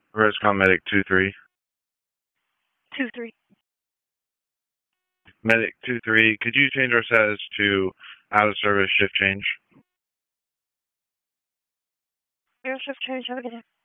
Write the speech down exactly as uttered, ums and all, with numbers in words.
Rescom Medic two three. two three. Medic two three, could you change our status to out of service shift change? Air shift change, have a good day.